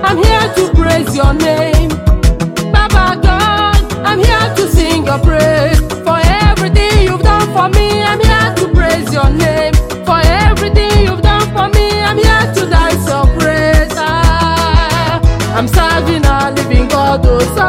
I'm here to praise your name. Baba God, I'm here to sing your praise. For everything you've done for me, I'm here to praise your name. For everything you've done for me, I'm here to dance your praise. I'm serving a living God, oh,